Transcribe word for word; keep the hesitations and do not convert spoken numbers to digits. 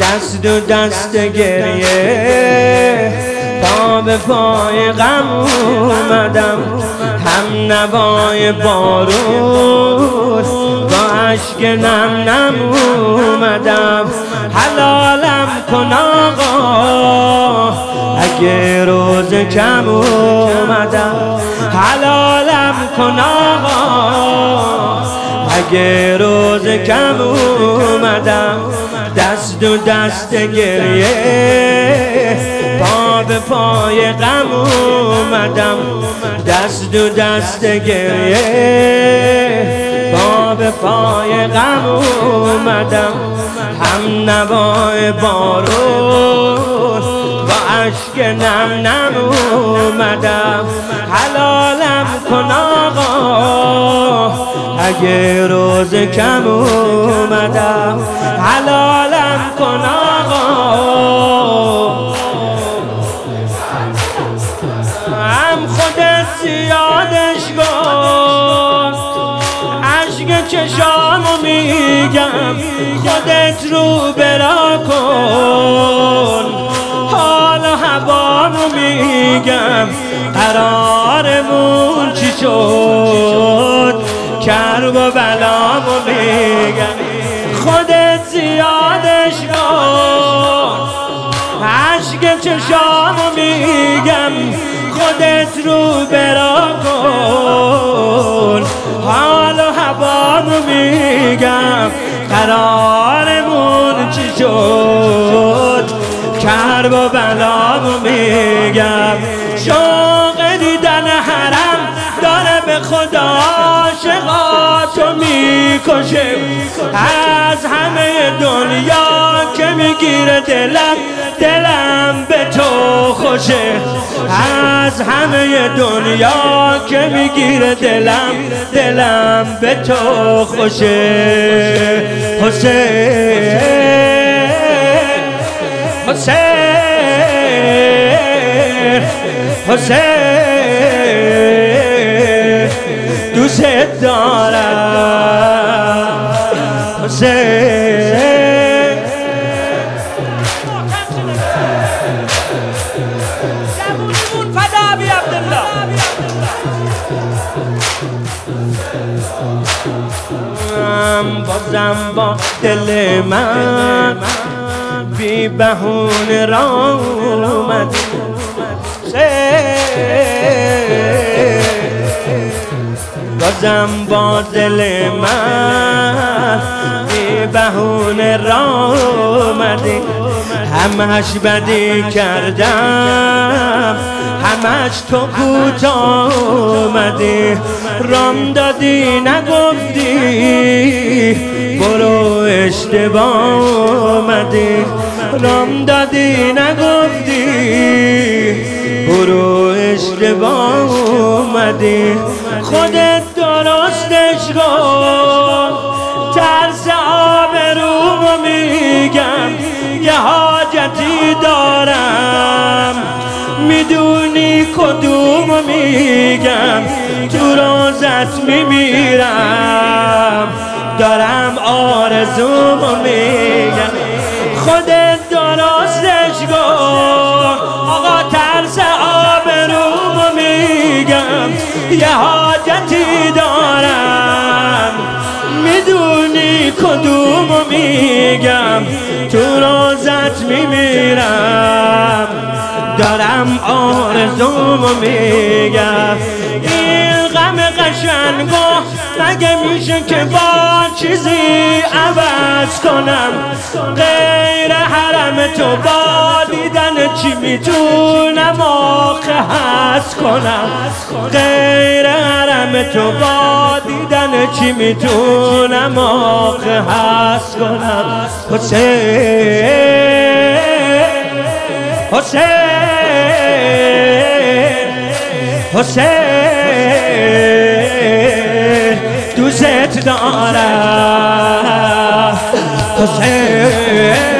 دست و دست گریه، پا به پای غم اومدم، هم نوای بارون با عشق نم نم اومدم. حلالم کن آقا اگه روز کم اومدم، حلالم کن آقا اگه روز کم اومدم. دست و دست گریه، پا به پای غم اومدم، دست و دست گریه، پا به پای غم اومدم، هم نوای بارون با عشق نم نم اومدم. حلالم کن آقا اگه روز کم اومدم، حلالم کن آقا. هم خودت زیادش کن، عشق چشامو میگم، خودت رو برا کن، حال و هوامو میگم، قرارمون چی شد، کرب و بلامو میگم. خودت زیادش کن، عشق چشامو میگم، خودت رو برا کن، حال و هوامو میگم، قرارمون چی شد، کرب و بلامو میگم. شوق دیدن حرم داره به خدا عاشقاتو میکشه، از همه دنیا که میگیره دلم، دلم به تو خوشه، از همه دنیا که میگیره دلم، دلم به تو خوشه. حسین حسین حسین دوست دارم، حسین جمهوریمون فدا بی عبدالله. بازم با دل من بی بهونه را اومد، بازم با دل من بی بهونه را اومدی. همش بدی کردم، همش تو کوتاه اومدی، رام دادی نگفتی برو اشتباه اومدی، رام دادی نگفتی برو اشتباه اومدی. خودت درستش کن، ترس آبرومو میگم، یه حاجتی دارم، میدونی کدومو میگم، تو روزت میمیرم، دارم آرزومو میگم. خودت درستش کن آقا، ترس آبرومو میگم، یه حاجتی دارم، میدونی کدومو میگم، تو روزت میمیرم، دارم آرزومو میگم. این غم قشنگو مگه میشه که با چیزی عوض کنم، غیر حرم تو با دیدن چی میتونم آخه حس کنم، غیر حرم تو با دیدن چی میتونم آخه حس کنم. حسین حسین حسین دوست دارم، حسین